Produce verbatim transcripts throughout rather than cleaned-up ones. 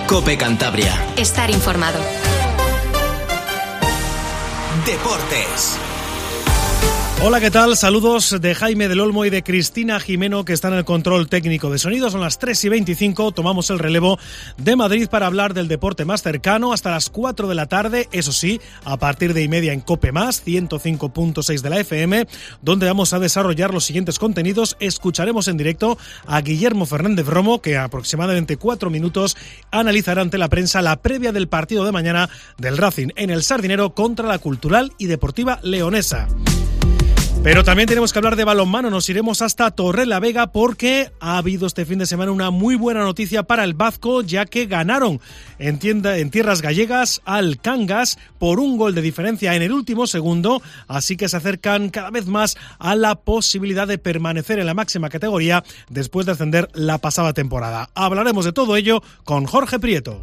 COPE Cantabria. Estar informado. Deportes. Hola, ¿qué tal? Saludos de Jaime del Olmo y de Cristina Jimeno, que están en el control técnico de sonido. Son las tres y veinticinco, tomamos el relevo de Madrid para hablar del deporte más cercano hasta las cuatro de la tarde, eso sí, a partir de y media en COPE Más, ciento cinco punto seis de la F M, donde vamos a desarrollar los siguientes contenidos. Escucharemos en directo a Guillermo Fernández Romo, que aproximadamente cuatro minutos analizará ante la prensa la previa del partido de mañana del Racing en el Sardinero contra la Cultural y Deportiva Leonesa. Pero también tenemos que hablar de balonmano, nos iremos hasta Torrelavega porque ha habido este fin de semana una muy buena noticia para el Bazco, ya que ganaron en, tienda, en tierras gallegas al Cangas por un gol de diferencia en el último segundo, así que se acercan cada vez más a la posibilidad de permanecer en la máxima categoría después de ascender la pasada temporada. Hablaremos de todo ello con Jorge Prieto.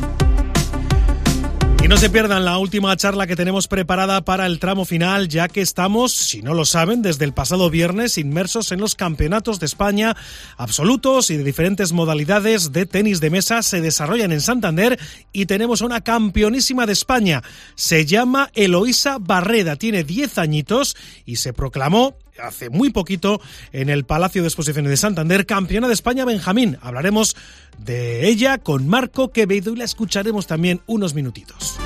Y no se pierdan la última charla que tenemos preparada para el tramo final, ya que estamos, si no lo saben, desde el pasado viernes inmersos en los campeonatos de España absolutos y de diferentes modalidades de tenis de mesa se desarrollan en Santander y tenemos una campeonísima de España. Se llama Eloísa Barreda, tiene diez añitos y se proclamó hace muy poquito en el Palacio de Exposiciones de Santander campeona de España Benjamín. Hablaremos de ella con Marco Quevedo y la escucharemos también unos minutitos.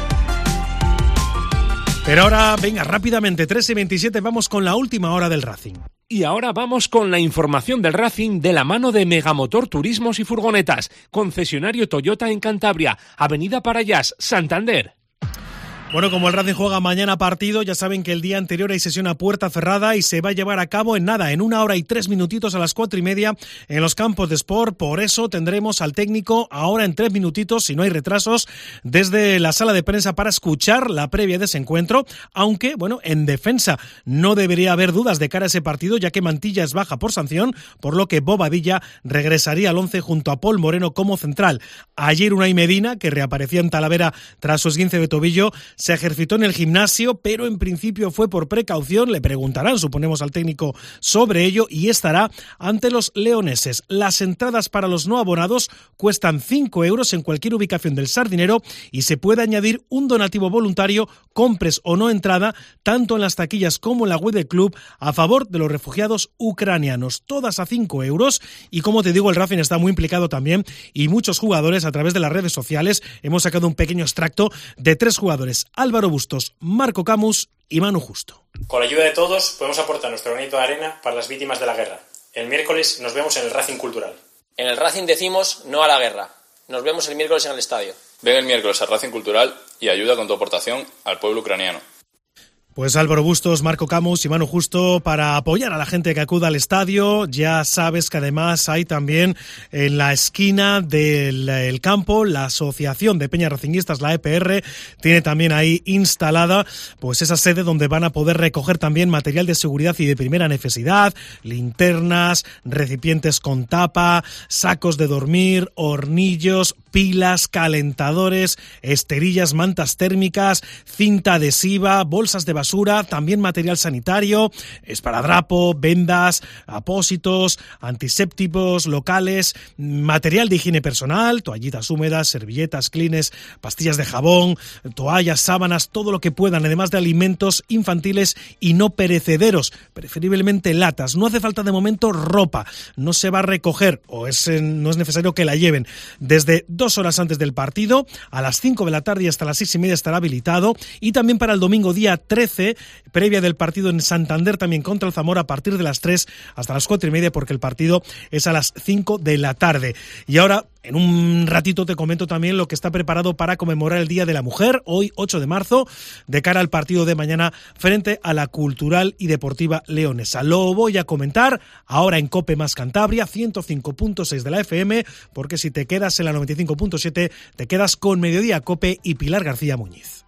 Pero ahora, venga, rápidamente, tres y veintisiete, vamos con la última hora del Racing. Y ahora vamos con la información del Racing de la mano de Megamotor Turismos y Furgonetas, concesionario Toyota en Cantabria, Avenida Parayas, Santander. Bueno, como el Racing juega mañana partido, ya saben que el día anterior hay sesión a puerta cerrada y se va a llevar a cabo en nada, en una hora y tres minutitos a las cuatro y media en los campos de Sport. Por eso tendremos al técnico ahora en tres minutitos, si no hay retrasos, desde la sala de prensa para escuchar la previa de ese encuentro, aunque, bueno, en defensa no debería haber dudas de cara a ese partido, ya que Mantilla es baja por sanción, por lo que Bobadilla regresaría al once junto a Paul Moreno como central. Ayer Unai Medina, que reaparecía en Talavera tras su esguince de tobillo, se ejercitó en el gimnasio, pero en principio fue por precaución. Le preguntarán, suponemos, al técnico sobre ello y estará ante los leoneses. Las entradas para los no abonados cuestan cinco euros en cualquier ubicación del Sardinero y se puede añadir un donativo voluntario, compres o no entrada, tanto en las taquillas como en la web del club, a favor de los refugiados ucranianos. Todas a cinco euros y, como te digo, el Racing está muy implicado también y muchos jugadores a través de las redes sociales. Hemos sacado un pequeño extracto de tres jugadores: Álvaro Bustos, Marco Camus y Manu Justo. Con la ayuda de todos podemos aportar nuestro granito de arena para las víctimas de la guerra. El miércoles nos vemos en el Racing Cultural. En el Racing decimos no a la guerra. Nos vemos el miércoles en el estadio. Ven el miércoles al Racing Cultural y ayuda con tu aportación al pueblo ucraniano. Pues Álvaro Bustos, Marco Camus y Manu Justo para apoyar a la gente que acuda al estadio. Ya sabes que además hay también en la esquina del el campo la Asociación de Peñas Racinguistas, la E P R, tiene también ahí instalada pues esa sede donde van a poder recoger también material de seguridad y de primera necesidad, linternas, recipientes con tapa, sacos de dormir, hornillos, pilas, calentadores, esterillas, mantas térmicas, cinta adhesiva, bolsas de basura, también material sanitario, esparadrapo, vendas, apósitos, antisépticos locales, material de higiene personal, toallitas húmedas, servilletas, clines, pastillas de jabón, toallas, sábanas, todo lo que puedan, además de alimentos infantiles y no perecederos, preferiblemente latas. No hace falta de momento ropa, no se va a recoger o es, no es necesario que la lleven. Desde dos horas antes del partido, a las cinco de la tarde y hasta las seis y media estará habilitado, y también para el domingo día trece, previa del partido en Santander también contra el Zamora, a partir de las tres hasta las cuatro y media, porque el partido es a las cinco de la tarde. Y ahora, en un ratito te comento también lo que está preparado para conmemorar el Día de la Mujer, hoy ocho de marzo, de cara al partido de mañana frente a la Cultural y Deportiva Leonesa. Lo voy a comentar ahora en COPE Más Cantabria, ciento cinco punto seis de la F M, porque si te quedas en la noventa y cinco punto siete, te quedas con Mediodía COPE y Pilar García Muñiz.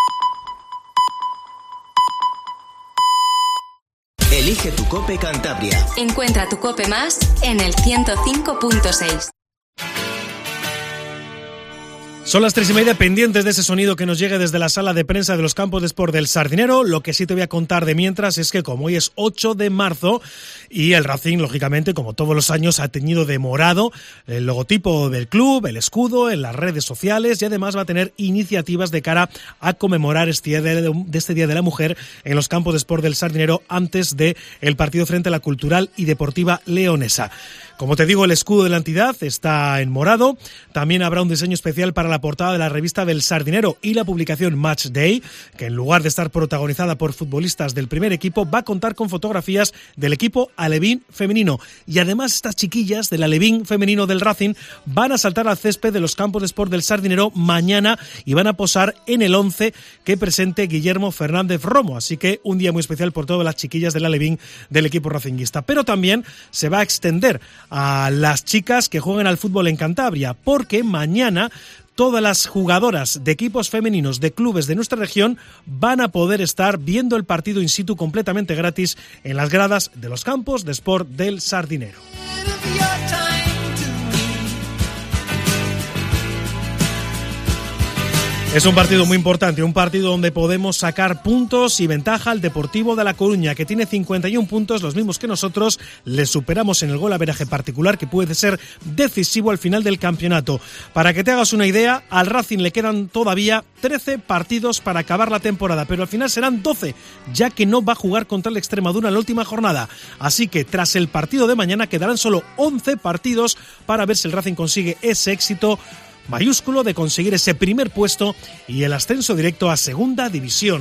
Elige tu COPE Cantabria. Encuentra tu COPE Más en el ciento cinco punto seis. Son las tres y media, pendientes de ese sonido que nos llegue desde la sala de prensa de los campos de Sport del Sardinero. Lo que sí te voy a contar de mientras es que como hoy es ocho de marzo y el Racing, lógicamente, como todos los años, ha teñido de morado el logotipo del club, el escudo, en las redes sociales, y además va a tener iniciativas de cara a conmemorar este día de, de este Día de la Mujer en los campos de Sport del Sardinero antes del partido frente a la Cultural y Deportiva Leonesa. Como te digo, el escudo de la entidad está en morado. También habrá un diseño especial para la portada de la revista del Sardinero y la publicación Match Day, que en lugar de estar protagonizada por futbolistas del primer equipo, va a contar con fotografías del equipo alevín femenino. Y además estas chiquillas del alevín femenino del Racing van a saltar al césped de los campos de Sport del Sardinero mañana y van a posar en el once que presente Guillermo Fernández Romo. Así que un día muy especial por todas las chiquillas del alevín del equipo racinguista. Pero también se va a extender a las chicas que juegan al fútbol en Cantabria, porque mañana todas las jugadoras de equipos femeninos de clubes de nuestra región van a poder estar viendo el partido in situ completamente gratis en las gradas de los campos de Sport del Sardinero. Es un partido muy importante, un partido donde podemos sacar puntos y ventaja al Deportivo de La Coruña, que tiene cincuenta y un puntos, los mismos que nosotros. Le superamos en el golaveraje particular, que puede ser decisivo al final del campeonato. Para que te hagas una idea, al Racing le quedan todavía trece partidos para acabar la temporada, pero al final serán doce, ya que no va a jugar contra el Extremadura en la última jornada. Así que tras el partido de mañana quedarán solo once partidos para ver si el Racing consigue ese éxito mayúsculo de conseguir ese primer puesto y el ascenso directo a Segunda División.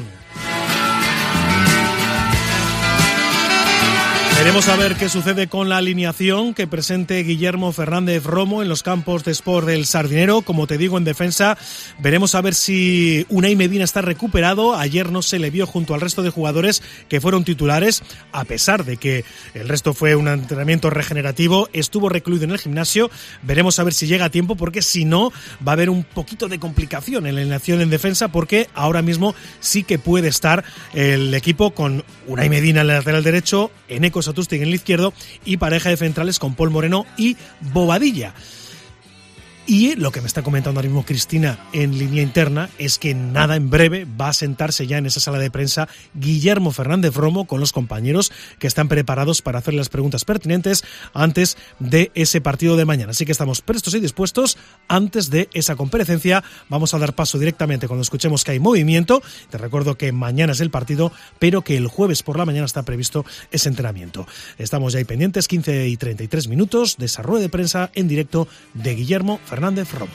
Veremos a ver qué sucede con la alineación que presente Guillermo Fernández Romo en los campos de Sport del Sardinero. Como te digo, en defensa veremos a ver si Unai Medina está recuperado. Ayer no se le vio junto al resto de jugadores que fueron titulares, a pesar de que el resto fue un entrenamiento regenerativo. Estuvo recluido en el gimnasio. Veremos a ver si llega a tiempo, porque si no va a haber un poquito de complicación en la alineación en defensa, porque ahora mismo sí que puede estar el equipo con Unai Medina en el lateral derecho, Eneco Satustig en el izquierdo y pareja de centrales con Paul Moreno y Bobadilla. Y lo que me está comentando ahora mismo Cristina en línea interna es que nada, en breve, va a sentarse ya en esa sala de prensa Guillermo Fernández Romo con los compañeros que están preparados para hacer las preguntas pertinentes antes de ese partido de mañana. Así que estamos prestos y dispuestos. Antes de esa comparecencia vamos a dar paso directamente cuando escuchemos que hay movimiento. Te recuerdo que mañana es el partido, pero que el jueves por la mañana está previsto ese entrenamiento. Estamos ya ahí pendientes, quince y treinta y tres minutos de esa rueda de prensa en directo de Guillermo Fernández Fernández Romo.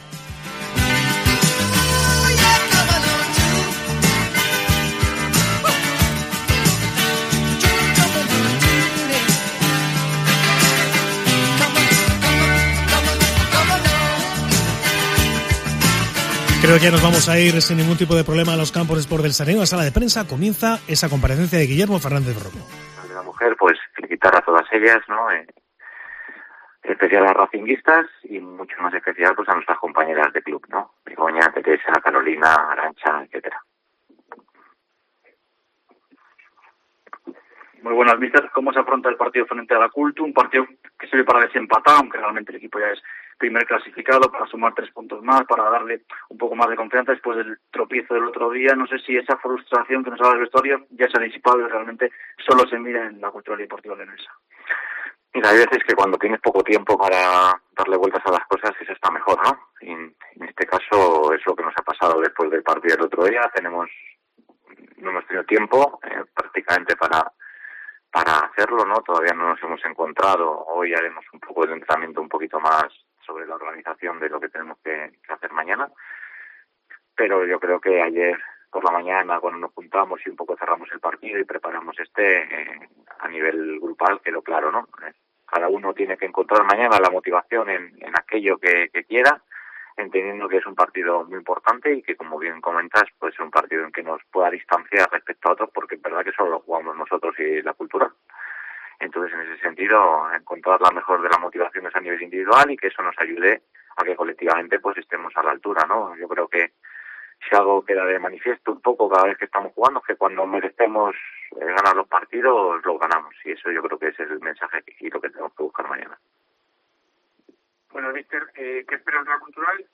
Creo que ya nos vamos a ir sin ningún tipo de problema a los campos de Sport del Sardinero. La sala de prensa comienza esa comparecencia de Guillermo Fernández Romo. De la mujer, pues felicitar a todas ellas, ¿no? Eh... especial a racinguistas y mucho más especial pues a nuestras compañeras de club, ¿no? Begoña, Teresa, Carolina, Arancha, etcétera. Muy buenas vistas. ¿Cómo se afronta el partido frente a la Cultu? Un partido que sirve para desempatar, aunque realmente el equipo ya es primer clasificado, para sumar tres puntos más, para darle un poco más de confianza después del tropiezo del otro día. No sé si esa frustración que nos ha dado el vestuario ya se ha disipado y realmente solo se mira en la Cultural y Deportiva Leonesa. Mira, hay veces que cuando tienes poco tiempo para darle vueltas a las cosas, eso está mejor, ¿no? Y en este caso es lo que nos ha pasado después del partido del otro día. Tenemos, no hemos tenido tiempo eh, prácticamente para para hacerlo, ¿no? Todavía no nos hemos encontrado. Hoy haremos un poco de entrenamiento un poquito más sobre la organización de lo que tenemos que, que hacer mañana. Pero yo creo que ayer por la mañana, cuando nos juntamos y un poco cerramos el partido y preparamos este eh, a nivel grupal, quedó claro, ¿no? Cada uno tiene que encontrar mañana la motivación en, en aquello que, que quiera, entendiendo que es un partido muy importante y que, como bien comentas, pues es un partido en que nos pueda distanciar respecto a otros, porque es verdad que solo lo jugamos nosotros y la Cultura. Entonces, en ese sentido, encontrar la mejor de las motivaciones a nivel individual y que eso nos ayude a que colectivamente pues estemos a la altura, ¿no? Yo creo que si algo queda de manifiesto un poco cada vez que estamos jugando, es que cuando merecemos eh, ganar los partidos, los ganamos. Y eso yo creo que ese es el mensaje y lo que tenemos que buscar mañana. Bueno, Víctor, eh, ¿qué esperas de la Cultural? Y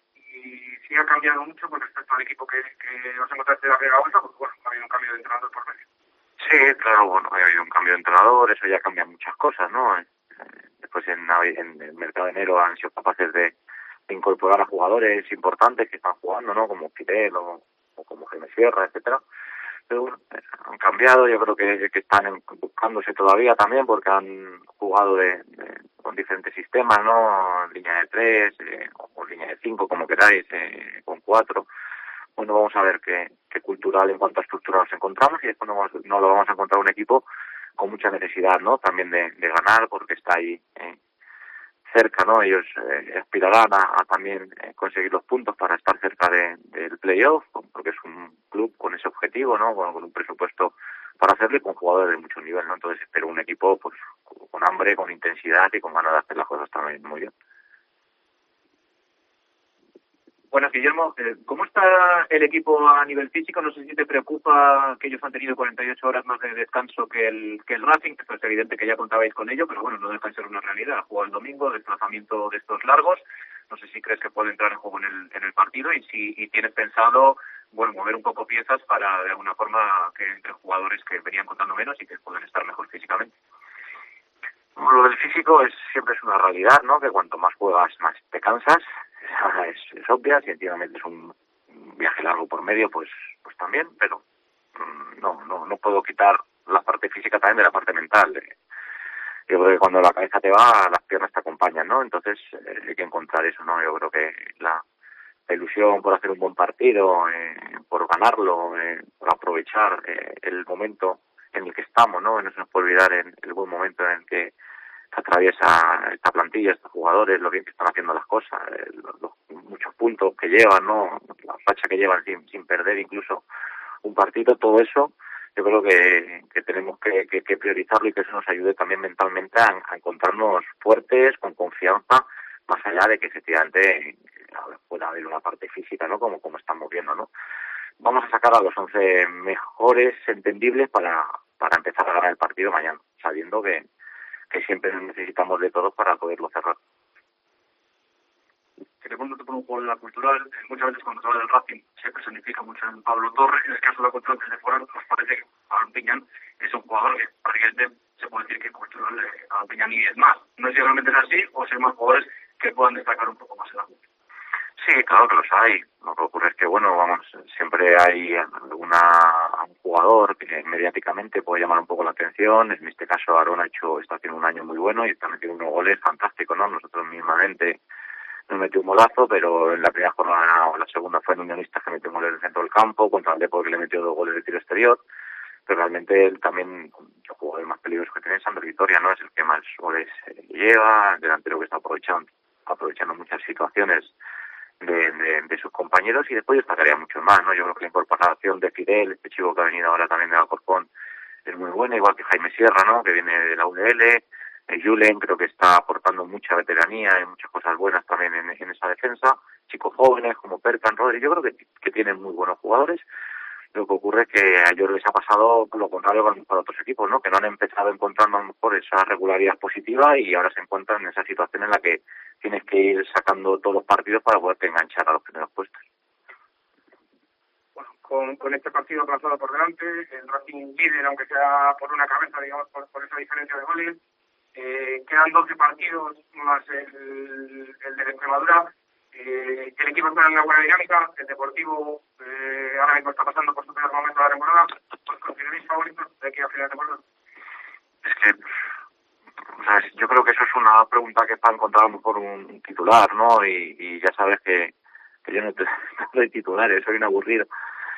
si ha cambiado mucho con respecto al equipo que, que os encontraste de la primera vuelta, porque bueno, ha habido un cambio de entrenador por medio. Sí, claro, bueno, ha habido un cambio de entrenador, eso ya cambia muchas cosas, ¿no? Después en, en el mercado de enero han sido capaces de, de incorporar a jugadores importantes que están jugando, ¿no? Como Fidel o, o como Jaime Sierra, etcétera. Pero bueno, han cambiado, yo creo que, que están en, buscándose todavía también porque han jugado de, de, con diferentes sistemas, ¿no? Línea de tres, eh, o, o línea de cinco, como queráis, eh, con cuatro. Bueno, vamos a ver qué, qué cultural en cuanto a estructura nos encontramos y después no, no lo vamos a encontrar un equipo con mucha necesidad, ¿no? También de, de ganar porque está ahí eh, cerca, ¿no? Ellos eh, aspirarán a, a también eh, conseguir los puntos para estar cerca de, del playoff, porque es un club con ese objetivo, ¿no? Con, con un presupuesto para hacerlo y con jugadores de mucho nivel, ¿no? Entonces espero un equipo pues con hambre, con intensidad y con ganas de hacer las cosas también muy bien. Buenas, Guillermo. ¿Cómo está el equipo a nivel físico? No sé si te preocupa que ellos han tenido cuarenta y ocho horas más de descanso que el que el Racing, que es evidente que ya contabais con ello, pero bueno, no deja de ser una realidad. Juega el domingo, desplazamiento de estos largos. No sé si crees que puede entrar en juego en el, en el partido y si y tienes pensado, bueno, mover un poco piezas para de alguna forma que entren jugadores que venían contando menos y que puedan estar mejor físicamente. Lo del físico es siempre es una realidad, ¿no? Que cuanto más juegas, más te cansas. Es, es obvia, si encima metes un viaje largo por medio, pues pues también, pero mmm, no no no puedo quitar la parte física también de la parte mental. Yo creo que cuando la cabeza te va, las piernas te acompañan, ¿no? Entonces eh, hay que encontrar eso, ¿no? Yo creo que la, la ilusión por hacer un buen partido, eh, por ganarlo, eh, por aprovechar eh, el momento en el que estamos, ¿no? No se nos puede olvidar en el buen momento en el que atraviesa esta plantilla, estos jugadores, lo bien que están haciendo las cosas, eh, los, los muchos puntos que llevan, ¿no? La racha que llevan sin, sin perder incluso un partido, todo eso, yo creo que, que tenemos que, que, que priorizarlo y que eso nos ayude también mentalmente a, a encontrarnos fuertes, con confianza, más allá de que efectivamente pueda haber una parte física, ¿no? Como, como estamos viendo, ¿no? Vamos a sacar a los once mejores entendibles para, para empezar a ganar el partido mañana, sabiendo que que siempre necesitamos de todos para poderlo cerrar. Que te pongo por un juego de la cultural, muchas veces cuando se habla del Racing se personifica mucho en Pablo Torre, en el caso de la cultural que de fuera nos parece que Aaron Piñán es un jugador que prácticamente se puede decir que cultural de Aaron Piñán y es más. No sé si realmente es así o si hay más jugadores que puedan destacar un poco más en la cultura. Sí, claro que los hay. Lo que ocurre es que, bueno, vamos, siempre hay alguna, un jugador que mediáticamente puede llamar un poco la atención. En este caso, Aaron ha hecho, está haciendo un año muy bueno y está metiendo unos goles fantásticos, ¿no? Nosotros mismamente nos metió un golazo, pero en la primera jornada o la segunda fue en Unionistas que metió un gol en el centro del campo, contra el Depor que le metió dos goles de tiro exterior. Pero realmente él también, el jugador más peligroso que tiene es Ander Vitoria, ¿no? Es el que más goles lleva, el delantero que está aprovechando, aprovechando muchas situaciones De, de, de sus compañeros y después destacaría mucho más, ¿no? Yo creo que la incorporación de Fidel, este chico que ha venido ahora también de Alcorcón, es muy buena, igual que Jaime Sierra, ¿no? Que viene de la U D L, eh, Julen creo que está aportando mucha veteranía y muchas cosas buenas también en, en esa defensa, chicos jóvenes como Perkan, Rodri, yo creo que, que tienen muy buenos jugadores. Lo que ocurre es que a ellos les ha pasado lo contrario para otros equipos, ¿no? Que no han empezado encontrando a lo mejor esa regularidad positiva y ahora se encuentran en esa situación en la que tienes que ir sacando todos los partidos para poderte enganchar a los primeros puestos. Bueno, con, con este partido aplazado por delante, el Racing líder, aunque sea por una cabeza, digamos, por, por esa diferencia de goles, eh, quedan doce partidos más el, el de Extremadura. Eh, el equipo está en una buena dinámica, el Deportivo eh, ahora mismo está pasando por su peor momento de la temporada. ¿Os consideráis favoritos de aquí a final de temporada? Es que, ¿sabes? Yo creo que eso es una pregunta que es para encontrar a lo mejor un titular, ¿no? Y, y ya sabes que, que yo no, te, no doy titulares, soy un aburrido.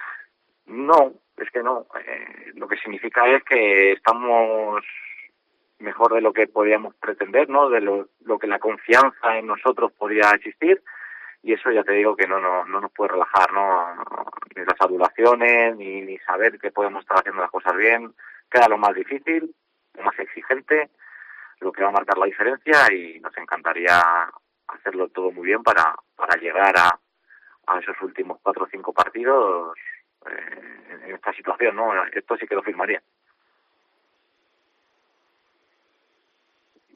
No, es que no. Eh, lo que significa es que estamos mejor de lo que podíamos pretender, ¿no? De lo, lo que la confianza en nosotros podía existir. Y eso ya te digo que no, no, no nos puede relajar, ¿no? Ni las adulaciones, ni, ni saber que podemos estar haciendo las cosas bien. Queda lo más difícil, lo más exigente, lo que va a marcar la diferencia y nos encantaría hacerlo todo muy bien para, para llegar a, a esos últimos cuatro o cinco partidos eh, en esta situación, ¿no? Esto sí que lo firmaría.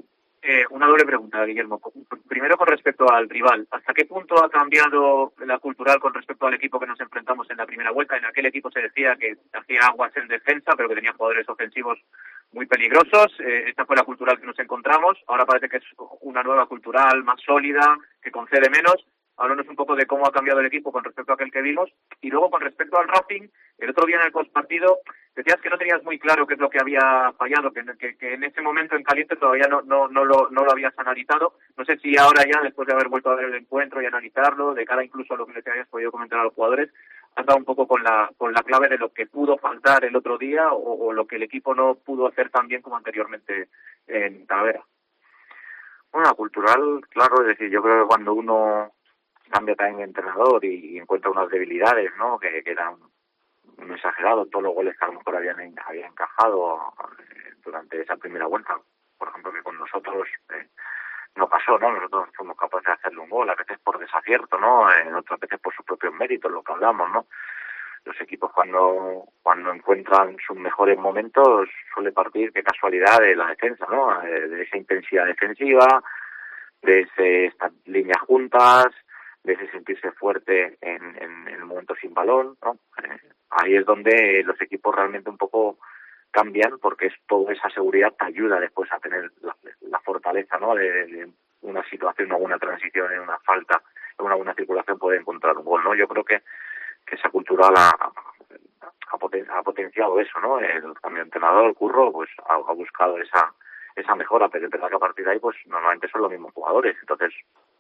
Eh, una doble pregunta, Guillermo. Primero, con respecto al rival. ¿Hasta qué punto ha cambiado la cultural con respecto al equipo que nos enfrentamos en la primera vuelta? En aquel equipo se decía que hacía aguas en defensa, pero que tenía jugadores ofensivos muy peligrosos. Eh, esta fue la cultural que nos encontramos. Ahora parece que es una nueva cultural más sólida, que concede menos. Háblanos un poco de cómo ha cambiado el equipo con respecto a aquel que vimos. Y luego, con respecto al Racing, el otro día en el postpartido decías que no tenías muy claro qué es lo que había fallado, que, que, que en ese momento en caliente todavía no no no lo no lo habías analizado. No sé si ahora ya, después de haber vuelto a ver el encuentro y analizarlo, de cara incluso a lo que les habías podido comentar a los jugadores, has dado un poco con la con la clave de lo que pudo faltar el otro día o, o lo que el equipo no pudo hacer tan bien como anteriormente en Talavera. Bueno, la cultural, claro, es decir, yo creo que cuando uno cambia también de entrenador y, y encuentra unas debilidades, ¿no?, que, que eran un exagerado, todos los goles que a lo mejor habían, habían encajado eh, durante esa primera vuelta, por ejemplo, que con nosotros eh, no pasó, ¿no? Nosotros fuimos capaces de hacerle un gol, a veces por desacierto, ¿no?, en otras veces por sus propios méritos, lo que hablamos, ¿no? Los equipos cuando cuando encuentran sus mejores momentos suele partir, qué casualidad, de la defensa, ¿no?, de, de esa intensidad defensiva, de ese, estas líneas juntas, de ese sentirse fuerte en, en, en el momento sin balón, ¿no? Eh, ahí es donde los equipos realmente un poco cambian, porque es toda esa seguridad te ayuda después a tener la, la fortaleza, ¿no?, de, de una situación, una buena transición, en una falta, en una buena circulación poder encontrar un gol, ¿no? Yo creo que, que esa cultural ha, ha, poten, ha potenciado eso, ¿no? El cambio de entrenador, el Curro, pues ha, ha buscado esa esa mejora, pero es verdad que a partir de ahí, pues normalmente son los mismos jugadores, entonces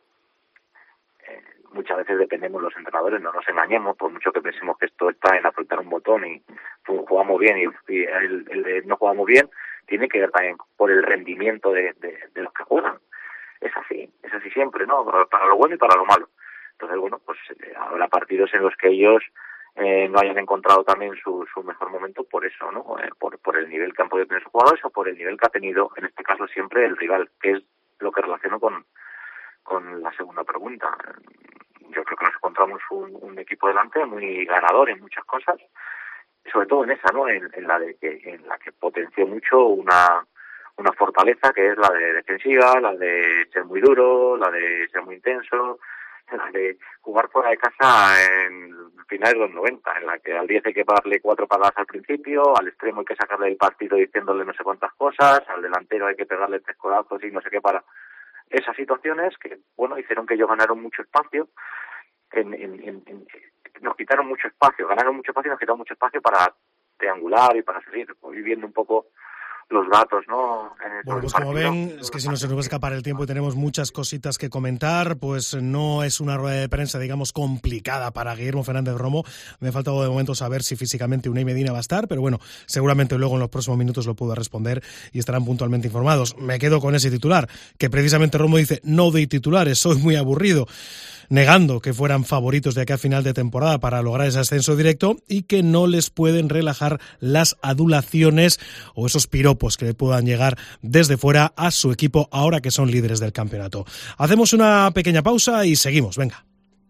Eh, muchas veces dependemos los entrenadores, no nos engañemos, por mucho que pensemos que esto está en apretar un botón y jugamos bien y, y el, el no jugamos bien, tiene que ver también por el rendimiento de, de, de los que juegan. Es así, es así siempre, ¿no? Para lo bueno y para lo malo. Entonces, bueno, pues eh, habrá partidos en los que ellos eh, no hayan encontrado también su, su mejor momento por eso, ¿no? Eh, por, por el nivel que han podido tener sus jugadores o por el nivel que ha tenido, en este caso siempre, el rival, que es lo que relaciono con con la segunda pregunta. Yo creo que nos encontramos un, un equipo delante muy ganador en muchas cosas, sobre todo en esa, ¿no?, en, en la de que en la que potenció mucho una una fortaleza que es la de defensiva, la de ser muy duro, la de ser muy intenso, la de jugar fuera de casa en finales de los noventa, en la que al diez hay que darle cuatro paradas al principio, al extremo hay que sacarle el partido diciéndole no sé cuántas cosas, al delantero hay que pegarle tres codazos y no sé qué para... Esas situaciones que, bueno, hicieron que ellos ganaron mucho espacio, en, en, en, en, nos quitaron mucho espacio, ganaron mucho espacio y nos quitaron mucho espacio para triangular y para seguir viviendo un poco los datos, ¿no? Bueno, pues como ven, es que si no se nos va a escapar el tiempo y tenemos muchas cositas que comentar, pues no es una rueda de prensa, digamos, complicada para Guillermo Fernández Romo. Me ha faltado de momento saber si físicamente Unai Medina va a estar, pero bueno, seguramente luego en los próximos minutos lo puedo responder y estarán puntualmente informados. Me quedo con ese titular, que precisamente Romo dice, no doy titulares, soy muy aburrido, negando que fueran favoritos de aquí a final de temporada para lograr ese ascenso directo y que no les pueden relajar las adulaciones o esos piropos que le puedan llegar desde fuera a su equipo ahora que son líderes del campeonato. Hacemos una pequeña pausa y seguimos, venga.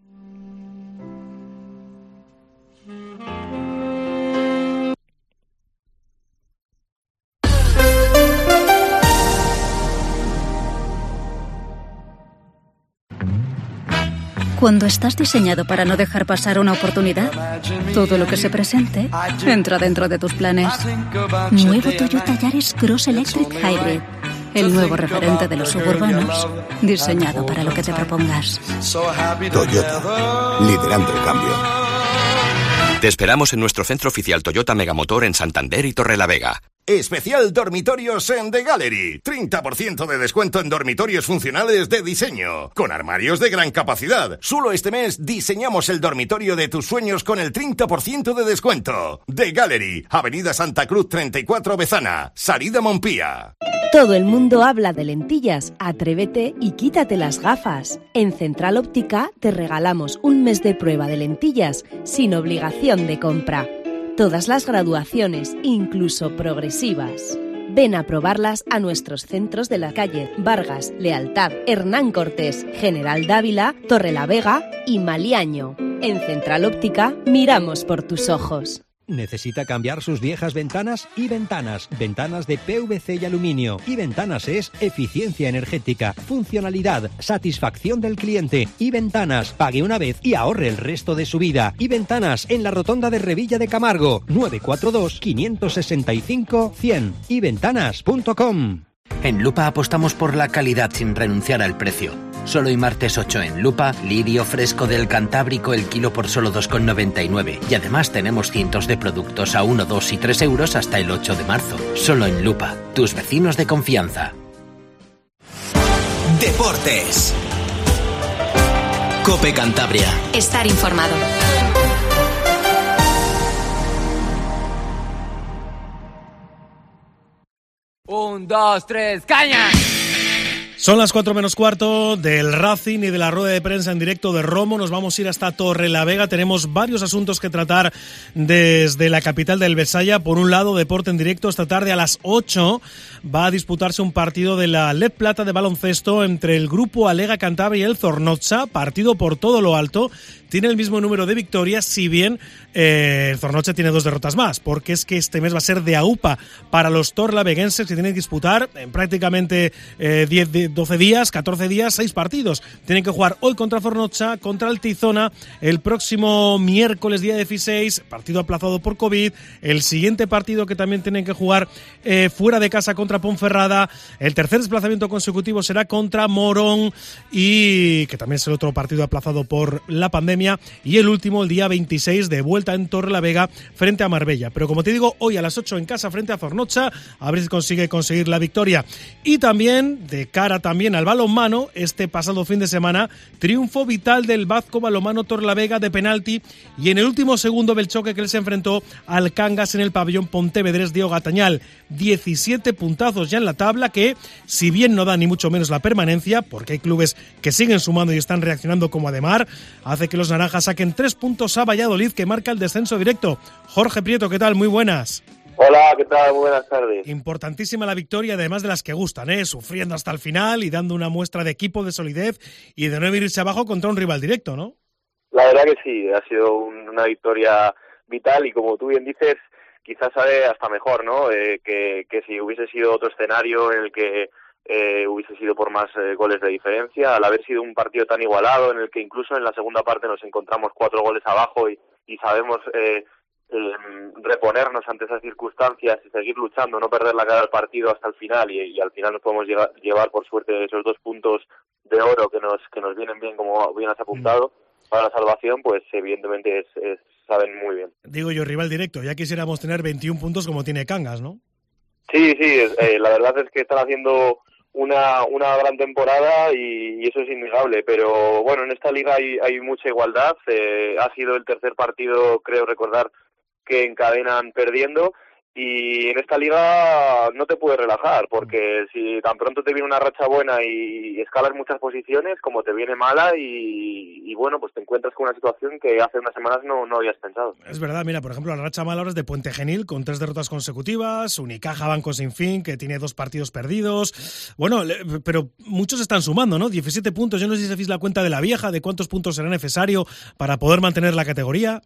Cuando estás diseñado para no dejar pasar una oportunidad, todo lo que se presente entra dentro de tus planes. Nuevo Toyota Yaris Cross Electric Hybrid. El nuevo referente de los suburbanos, diseñado para lo que te propongas. Toyota, liderando el cambio. Te esperamos en nuestro centro oficial Toyota Megamotor en Santander y Torrelavega. Especial dormitorios en The Gallery. treinta por ciento de descuento en dormitorios funcionales de diseño, con armarios de gran capacidad. Solo este mes diseñamos el dormitorio de tus sueños con el treinta por ciento de descuento. The Gallery, Avenida Santa Cruz treinta y cuatro Bezana, salida Montpía. Todo el mundo habla de lentillas. Atrévete y quítate las gafas. En Central Óptica te regalamos un mes de prueba de lentillas sin obligación de compra. Todas las graduaciones, incluso progresivas. Ven a probarlas a nuestros centros de la calle Vargas, Lealtad, Hernán Cortés, General Dávila, Torrelavega y Maliaño. En Central Óptica miramos por tus ojos. ¿Necesita cambiar sus viejas ventanas? Y Ventanas, ventanas de P V C y aluminio. Y Ventanas es eficiencia energética, funcionalidad, satisfacción del cliente. Y Ventanas, pague una vez y ahorre el resto de su vida. Y Ventanas, en la rotonda de Revilla de Camargo, nueve cuatro dos, cinco seis cinco, cien. y ventanas punto com. En Lupa apostamos por la calidad sin renunciar al precio. Solo hoy martes ocho en Lupa, lirio fresco del Cantábrico el kilo por solo dos con noventa y nueve. Y además tenemos cientos de productos a uno, dos y tres euros hasta el ocho de marzo. Solo en Lupa, tus vecinos de confianza. Deportes. Cope Cantabria. Estar informado. Un, dos, tres, ¡caña! Son las cuatro menos cuarto del Racing y de la rueda de prensa en directo de Romo. Nos vamos a ir hasta Torrelavega. Tenemos varios asuntos que tratar desde la capital del Besaya. Por un lado, deporte en directo. Esta tarde a las ocho va a disputarse un partido de la L E D Plata de baloncesto entre el grupo Alega Cantabria y el Zornotza. Partido por todo lo alto. Tiene el mismo número de victorias, si bien eh, el Zornotza tiene dos derrotas más, porque es que este mes va a ser de AUPA para los torlaveguenses, que tienen que disputar en prácticamente eh, diez, doce días, catorce días, seis partidos. Tienen que jugar hoy contra Zornotza, contra el Tizona, el próximo miércoles día dieciséis, partido aplazado por COVID, el siguiente partido que también tienen que jugar eh, fuera de casa contra Ponferrada, el tercer desplazamiento consecutivo será contra Morón, y que también es el otro partido aplazado por la pandemia, y el último el día veintiséis de vuelta en Torrelavega frente a Marbella. Pero como te digo, hoy a las ocho en casa frente a Zornotza, a ver si consigue conseguir la victoria. Y también, de cara también al balonmano, este pasado fin de semana, triunfo vital del Vasco Balonmano Torrelavega de penalti, y en el último segundo del choque que él se enfrentó al Cangas en el pabellón pontevedrés de Ogatañal. diecisiete puntazos ya en la tabla, que si bien no da ni mucho menos la permanencia, porque hay clubes que siguen sumando y están reaccionando como Ademar, hace que los naranjas saquen tres puntos a Valladolid, que marca el descenso directo. Jorge Prieto, ¿qué tal? Muy buenas. Hola, ¿qué tal? Muy buenas tardes. Importantísima la victoria, además de las que gustan, ¿eh? Sufriendo hasta el final y dando una muestra de equipo, de solidez y de no irse abajo contra un rival directo, ¿no? La verdad que sí, ha sido un, una victoria vital, y como tú bien dices, quizás sabe hasta mejor, ¿no? Eh, que, que si hubiese sido otro escenario en el que eh, hubiese sido por más eh, goles de diferencia, al haber sido un partido tan igualado en el que incluso en la segunda parte nos encontramos cuatro goles abajo y, y sabemos eh, eh, reponernos ante esas circunstancias y seguir luchando, no perder la cara al partido hasta el final, y, y al final nos podemos llegar, llevar por suerte esos dos puntos de oro que nos que nos vienen bien, como bien has apuntado, mm. para la salvación, pues evidentemente es, es, saben muy bien. Digo yo, rival directo, ya quisiéramos tener veintiún puntos como tiene Cangas, ¿no? Sí, sí, eh, la verdad es que están haciendo una una gran temporada y, y eso es innegable, pero bueno, en esta liga hay, hay mucha igualdad. Eh, ha sido el tercer partido, creo recordar, que encadenan perdiendo, y en esta liga no te puedes relajar, porque si tan pronto te viene una racha buena y, y escalas muchas posiciones, como te viene mala y, y bueno, pues te encuentras con una situación que hace unas semanas no, no habías pensado. Es verdad, mira, por ejemplo, la racha mala ahora es de Puente Genil, con tres derrotas consecutivas, Unicaja Banco Sin Fin, que tiene dos partidos perdidos. Bueno, pero muchos están sumando, ¿no? diecisiete puntos, yo no sé si se hacéis la cuenta de la vieja, de cuántos puntos será necesario para poder mantener la categoría.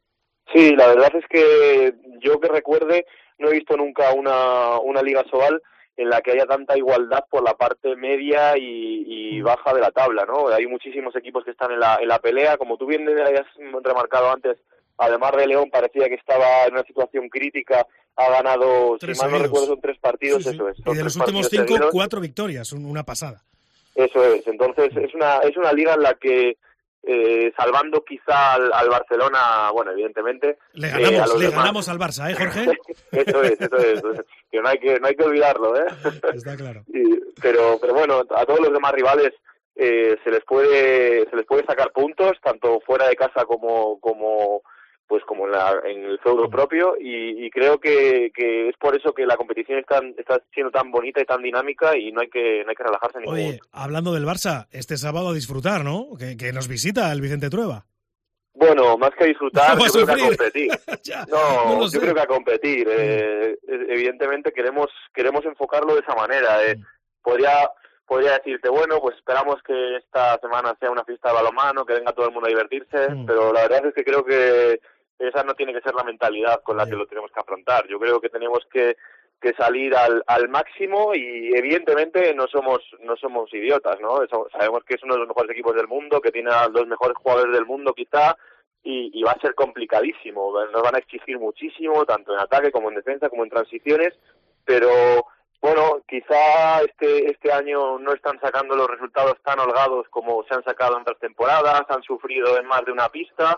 Sí, la verdad es que yo que recuerde no he visto nunca una, una Liga Sobal en la que haya tanta igualdad por la parte media y, y baja de la tabla, ¿no? Hay muchísimos equipos que están en la, en la pelea, como tú bien habías remarcado antes. Además de León, parecía que estaba en una situación crítica, ha ganado, tres si mal no recuerdo, son tres partidos, sí, sí. Eso es. Y de los últimos cinco, seguidos. cuatro victorias, una pasada. Eso es, entonces es una es una liga en la que Eh, salvando quizá al, al Barcelona, bueno, evidentemente le ganamos, eh, le demás. ganamos al Barça, ¿eh, Jorge? Eso es, eso es, que no hay que no hay que olvidarlo, ¿eh? Está claro. Y, pero pero bueno, a todos los demás rivales eh, se les puede se les puede sacar puntos, tanto fuera de casa como como pues como en, la, en el feudo propio, y, y creo que, que es por eso que la competición está, está siendo tan bonita y tan dinámica, y no hay que no hay que relajarse en ningún Oye, momento. Hablando del Barça, este sábado a disfrutar, ¿no? Que, que nos visita el Vicente Trueba. Bueno, más que a disfrutar, yo creo que a competir. ya, no, no yo creo que a competir. Eh, evidentemente queremos queremos enfocarlo de esa manera. Eh. Podría podría decirte, bueno, pues esperamos que esta semana sea una fiesta de balonmano, que venga todo el mundo a divertirse, mm. pero la verdad es que creo que esa no tiene que ser la mentalidad con la que lo tenemos que afrontar. Yo creo que tenemos que, que salir al, al máximo y evidentemente no somos no somos idiotas, ¿no? Sabemos que es uno de los mejores equipos del mundo, que tiene a los mejores jugadores del mundo quizá, y, y va a ser complicadísimo. Nos van a exigir muchísimo, tanto en ataque como en defensa, como en transiciones, pero bueno, quizá este este año no están sacando los resultados tan holgados como se han sacado en otras temporadas, han sufrido en más de una pista,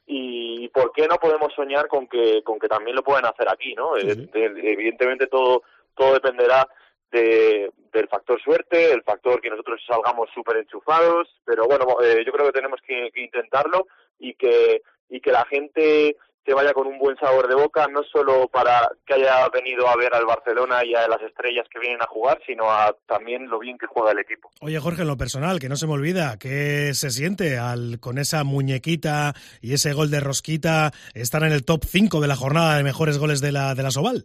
y ¿por qué no podemos soñar con que con que también lo pueden hacer aquí, ¿no? Sí. Evidentemente todo todo dependerá de, del factor suerte, el factor que nosotros salgamos súper enchufados, pero bueno, eh, yo creo que tenemos que, que intentarlo y que y que la gente se vaya con un buen sabor de boca, no solo para que haya venido a ver al Barcelona y a las estrellas que vienen a jugar, sino a también lo bien que juega el equipo. Oye, Jorge, en lo personal, que no se me olvida, ¿qué se siente al con esa muñequita y ese gol de Rosquita estar en el top cinco de la jornada de mejores goles de la de la Soval?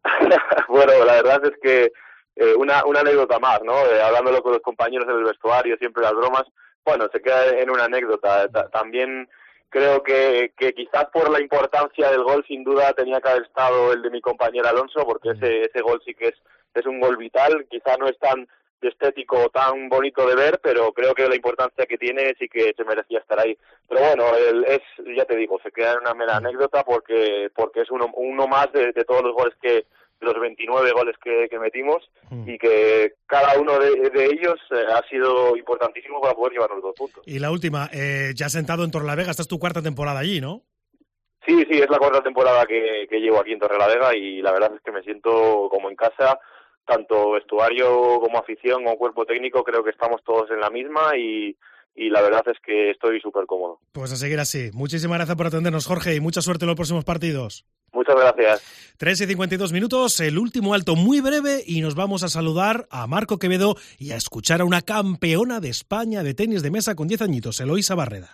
Bueno, la verdad es que eh, una, una anécdota más, ¿no? Eh, hablándolo con los compañeros del vestuario, siempre las bromas, bueno, se queda en una anécdota. Ta- también creo que, que quizás por la importancia del gol, sin duda, tenía que haber estado el de mi compañero Alonso, porque ese ese gol sí que es, es un gol vital. Quizás no es tan estético, tan bonito de ver, pero creo que la importancia que tiene sí que se merecía estar ahí. Pero bueno, el, es ya te digo, se queda en una mera anécdota porque porque es uno, uno más de, de todos los goles que los veintinueve goles que, que metimos mm. y que cada uno de, de ellos eh, ha sido importantísimo para poder llevarnos dos puntos. Y la última, eh, ya sentado en Torrelavega, esta es tu cuarta temporada allí, ¿no? Sí, sí, es la cuarta temporada que, que llevo aquí en Torrelavega y la verdad es que me siento como en casa, tanto vestuario como afición como cuerpo técnico, creo que estamos todos en la misma y, y la verdad es que estoy súper cómodo. Pues a seguir así. Muchísimas gracias por atendernos, Jorge, y mucha suerte en los próximos partidos. Muchas gracias. tres y cincuenta y dos minutos, el último alto muy breve y nos vamos a saludar a Marco Quevedo y a escuchar a una campeona de España de tenis de mesa con diez añitos, Eloísa Barreda.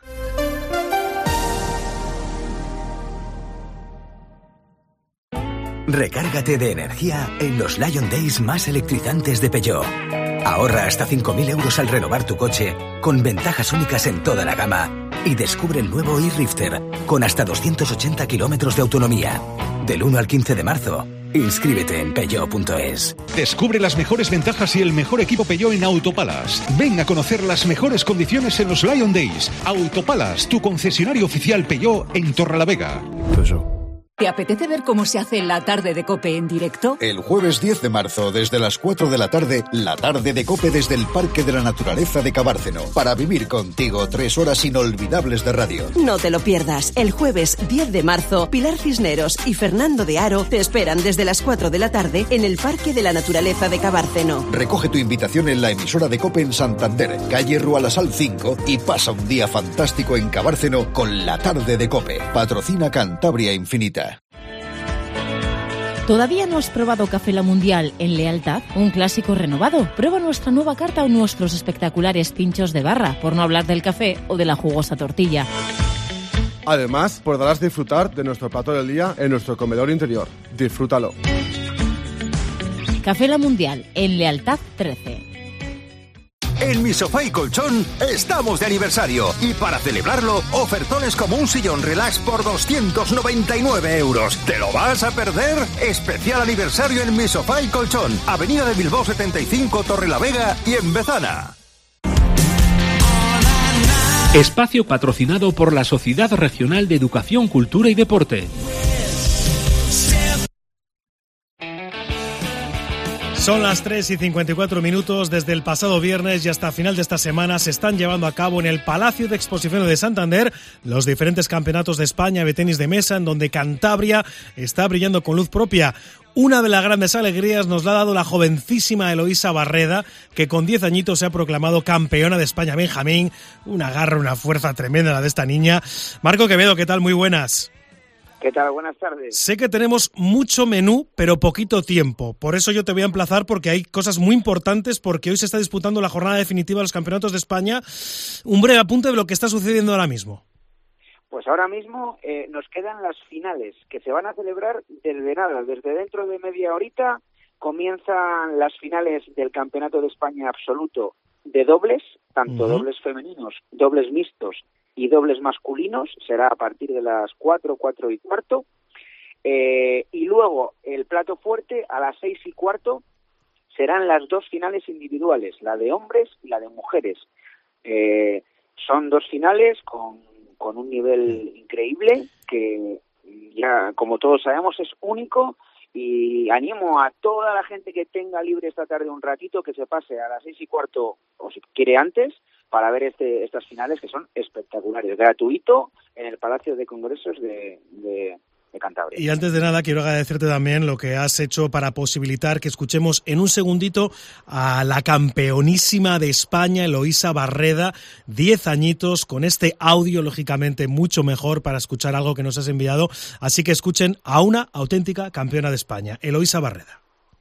Recárgate de energía en los Lion Days más electrizantes de Peugeot. Ahorra hasta cinco mil euros al renovar tu coche, con ventajas únicas en toda la gama. Y descubre el nuevo e-Rifter, con hasta doscientos ochenta kilómetros de autonomía. Del uno al quince de marzo, inscríbete en Peugeot punto es. Descubre las mejores ventajas y el mejor equipo Peugeot en Autopalas. Ven a conocer las mejores condiciones en los Lion Days. Autopalas, tu concesionario oficial Peugeot en Torrelavega. Peugeot. ¿Te apetece ver cómo se hace la tarde de COPE en directo? El jueves diez de marzo, desde las cuatro de la tarde, la tarde de COPE desde el Parque de la Naturaleza de Cabárceno, para vivir contigo tres horas inolvidables de radio. No te lo pierdas. El jueves diez de marzo, Pilar Cisneros y Fernando de Aro te esperan desde las cuatro de la tarde en el Parque de la Naturaleza de Cabárceno. Recoge tu invitación en la emisora de COPE en Santander, calle Rualasal cinco, y pasa un día fantástico en Cabárceno con la tarde de COPE. Patrocina Cantabria Infinita. ¿Todavía no has probado Café La Mundial en Lealtad? Un clásico renovado. Prueba nuestra nueva carta o nuestros espectaculares pinchos de barra, por no hablar del café o de la jugosa tortilla. Además, podrás disfrutar de nuestro plato del día en nuestro comedor interior. Disfrútalo. Café La Mundial en Lealtad trece. En Mi Sofá y Colchón estamos de aniversario y para celebrarlo, ofertones como un sillón relax por doscientos noventa y nueve euros. ¿Te lo vas a perder? Especial aniversario en Mi Sofá y Colchón, Avenida de Bilbao setenta y cinco, Torrelavega y en Bezana. Espacio patrocinado por la Sociedad Regional de Educación, Cultura y Deporte. Son las tres y cincuenta y cuatro minutos. Desde el pasado viernes y hasta final de esta semana se están llevando a cabo en el Palacio de Exposiciones de Santander los diferentes campeonatos de España de tenis de mesa, en donde Cantabria está brillando con luz propia. Una de las grandes alegrías nos la ha dado la jovencísima Eloísa Barreda, que con diez añitos se ha proclamado campeona de España Benjamín. Una garra, una fuerza tremenda la de esta niña. Marco Quevedo, ¿qué tal? Muy buenas. ¿Qué tal? Buenas tardes. Sé que tenemos mucho menú, pero poquito tiempo. Por eso yo te voy a emplazar, porque hay cosas muy importantes, porque hoy se está disputando la jornada definitiva de los campeonatos de España. Un breve apunte de lo que está sucediendo ahora mismo. Pues ahora mismo eh, nos quedan las finales, que se van a celebrar desde nada, desde dentro de media horita comienzan las finales del Campeonato de España absoluto de dobles, tanto uh-huh. dobles femeninos, dobles mixtos y dobles masculinos, será a partir de las cuatro, cuatro y cuarto. Eh, y luego el plato fuerte a las seis y cuarto serán las dos finales individuales, la de hombres y la de mujeres. Eh, son dos finales con, con un nivel increíble que ya, como todos sabemos, es único, y animo a toda la gente que tenga libre esta tarde un ratito que se pase a las seis y cuarto, o si quiere antes, para ver este, estas finales que son espectaculares, gratuito en el Palacio de Congresos de, de, de Cantabria. Y antes de nada quiero agradecerte también lo que has hecho para posibilitar que escuchemos en un segundito a la campeonísima de España, Eloísa Barreda, diez añitos, con este audio lógicamente mucho mejor para escuchar algo que nos has enviado, así que escuchen a una auténtica campeona de España, Eloísa Barreda.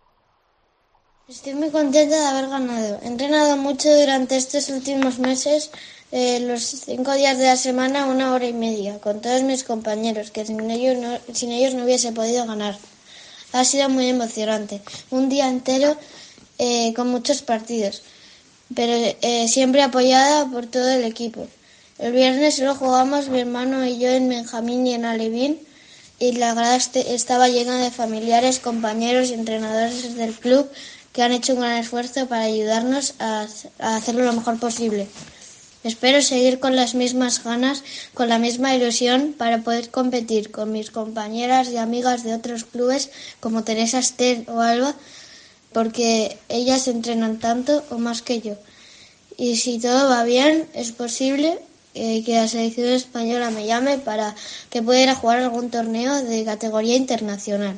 Estoy muy contenta de haber ganado. He entrenado mucho durante estos últimos meses, eh, los cinco días de la semana, una hora y media, con todos mis compañeros, que sin ellos no, sin ellos no hubiese podido ganar. Ha sido muy emocionante. Un día entero eh, con muchos partidos, pero eh, siempre apoyada por todo el equipo. El viernes lo jugamos mi hermano y yo en Benjamín y en Alevín, y la grada este, estaba llena de familiares, compañeros y entrenadores del club que han hecho un gran esfuerzo para ayudarnos a, a hacerlo lo mejor posible. Espero seguir con las mismas ganas, con la misma ilusión, para poder competir con mis compañeras y amigas de otros clubes como Teresa Ester o Alba, porque ellas entrenan tanto o más que yo. Y si todo va bien, es posible eh, que la selección española me llame para que pueda ir a jugar algún torneo de categoría internacional.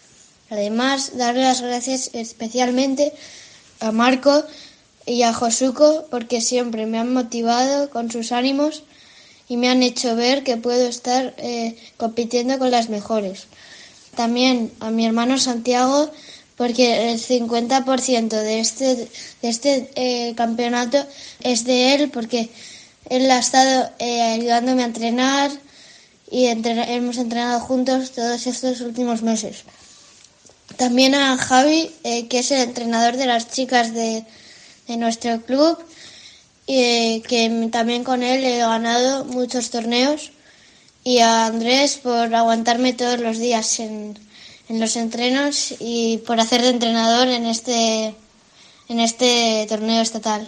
Además, darle las gracias especialmente a Marco y a Josuco, porque siempre me han motivado con sus ánimos y me han hecho ver que puedo estar eh, compitiendo con las mejores. También a mi hermano Santiago, porque el cincuenta por ciento de este, de este eh, campeonato es de él, porque él ha estado eh, ayudándome a entrenar y entre, hemos entrenado juntos todos estos últimos meses. También a Javi, eh, que es el entrenador de las chicas de, de nuestro club, y eh, que también con él he ganado muchos torneos. Y a Andrés por aguantarme todos los días en, en los entrenos y por hacer de entrenador en este, en este torneo estatal.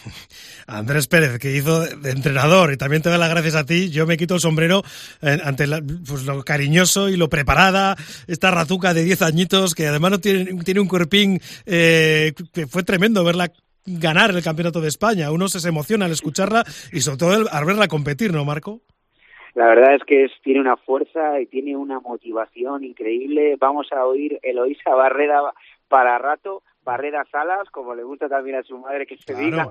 Andrés Pérez, que hizo de entrenador, y también te doy las gracias a ti. Yo me quito el sombrero eh, ante la, pues, lo cariñoso y lo preparada, esta razuca de diez añitos, que además no tiene, tiene un cuerpín eh, que fue tremendo verla ganar el Campeonato de España. Uno se, se emociona al escucharla y sobre todo al verla competir, ¿no, Marco? La verdad es que es, tiene una fuerza y tiene una motivación increíble. Vamos a oír Eloísa Barreda para rato, Barreda Salas, como le gusta también a su madre que se claro. diga.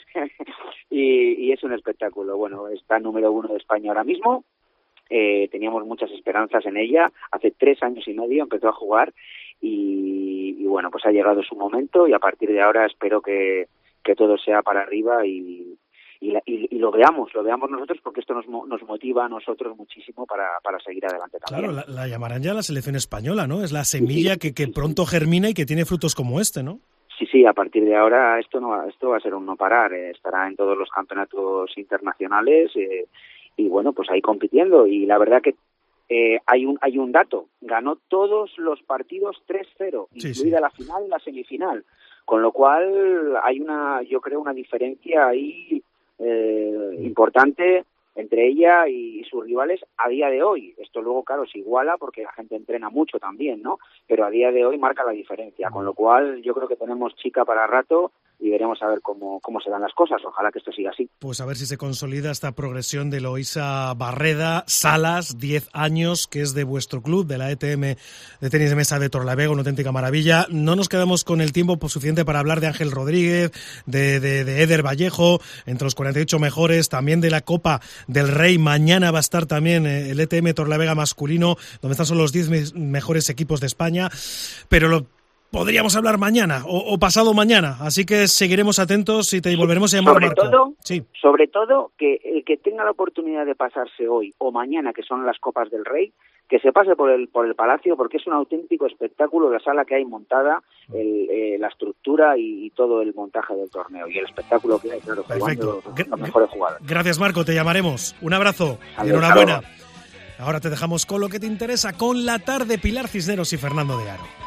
y, y es un espectáculo. Bueno, está número uno de España ahora mismo. Eh, teníamos muchas esperanzas en ella. Hace tres años y medio empezó a jugar y, y bueno, pues ha llegado su momento y a partir de ahora espero que, que todo sea para arriba y, y, la, y, y lo veamos, lo veamos nosotros, porque esto nos, nos motiva a nosotros muchísimo para, para seguir adelante también. Claro, la, la llamarán ya la selección española, ¿no? Es la semilla sí, sí, que, que pronto germina y que tiene frutos como este, ¿no? Sí, sí, a partir de ahora esto no va, esto va a ser un no parar, eh, estará en todos los campeonatos internacionales eh, y bueno, pues ahí compitiendo. Y la verdad que eh, hay un hay un dato, ganó todos los partidos tres cero, sí, incluida sí. la final y la semifinal, con lo cual hay una, yo creo, una diferencia ahí eh, importante entre ella y sus rivales a día de hoy. Esto luego, claro, se iguala porque la gente entrena mucho también, ¿no? Pero a día de hoy marca la diferencia, con lo cual yo creo que tenemos chica para rato y veremos a ver cómo, cómo se dan las cosas. Ojalá que esto siga así. Pues a ver si se consolida esta progresión de Eloísa Barreda Salas, diez años, que es de vuestro club, de la E T M de tenis de mesa de Torrelavega, una auténtica maravilla. No nos quedamos con el tiempo suficiente para hablar de Ángel Rodríguez, de, de, de Eder Vallejo, entre los cuarenta y ocho mejores, también de la Copa del Rey. Mañana va a estar también el E T M Torrelavega masculino, donde están son los diez mejores equipos de España. Pero lo podríamos hablar mañana o, o pasado mañana, así que seguiremos atentos y te volveremos a llamar, sobre Marco. Todo, sí. Sobre todo que el que tenga la oportunidad de pasarse hoy o mañana, que son las Copas del Rey, que se pase por el por el Palacio, porque es un auténtico espectáculo la sala que hay montada, el, eh, la estructura y, y todo el montaje del torneo y el espectáculo que hay, claro, jugando los, los mejores jugadores. Gracias, Marco, te llamaremos. Un abrazo y Adiós, enhorabuena. Carlos. Ahora te dejamos con lo que te interesa, con La Tarde, Pilar Cisneros y Fernando de Aro.